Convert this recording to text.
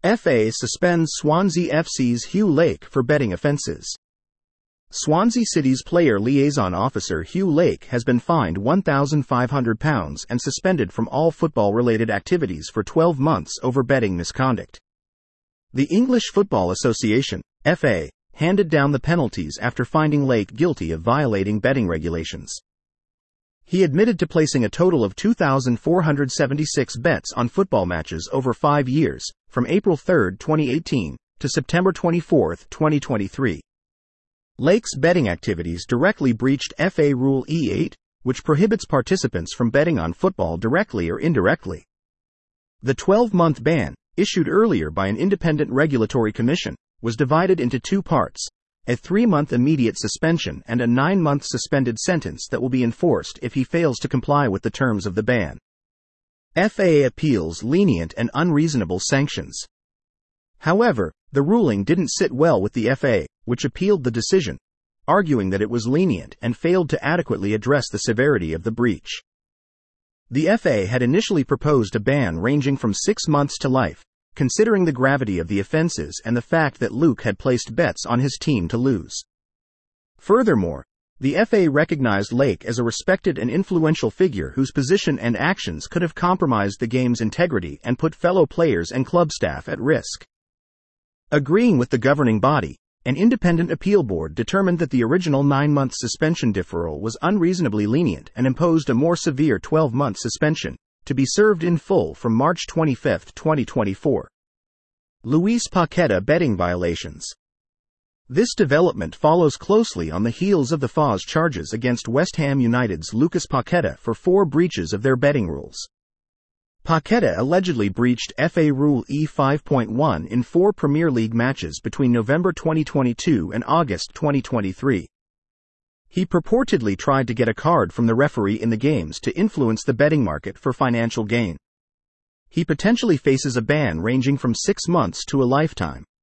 FA suspends Swansea FC's Hugh Lake for betting offences. Swansea City's player liaison officer Hugh Lake has been fined £1,500 and suspended from all football-related activities for 12 months over betting misconduct. The English Football Association, FA, handed down the penalties after finding Lake guilty of violating betting regulations. He admitted to placing a total of 2,476 bets on football matches over 5 years, from April 3, 2018, to September 24, 2023. Lake's betting activities directly breached FA Rule E8, which prohibits participants from betting on football directly or indirectly. The 12-month ban, issued earlier by an independent regulatory commission, was divided into 2 parts: a 3-month immediate suspension and a 9-month suspended sentence that will be enforced if he fails to comply with the terms of the ban. FA appeals lenient and unreasonable sanctions. However, the ruling didn't sit well with the FA, which appealed the decision, arguing that it was lenient and failed to adequately address the severity of the breach. The FA had initially proposed a ban ranging from 6 months to life, considering the gravity of the offences and the fact that Luke had placed bets on his team to lose. Furthermore, the FA recognized Lake as a respected and influential figure whose position and actions could have compromised the game's integrity and put fellow players and club staff at risk. Agreeing with the governing body, an independent appeal board determined that the original 9-month suspension deferral was unreasonably lenient and imposed a more severe 12-month suspension, to be served in full from March 25, 2024. Luis Paqueta betting violations. This development follows closely on the heels of the FA's charges against West Ham United's Lucas Paqueta for 4 breaches of their betting rules. Paqueta allegedly breached FA Rule E5.1 in 4 Premier League matches between November 2022 and August 2023. He purportedly tried to get a card from the referee in the games to influence the betting market for financial gain. He potentially faces a ban ranging from 6 months to a lifetime.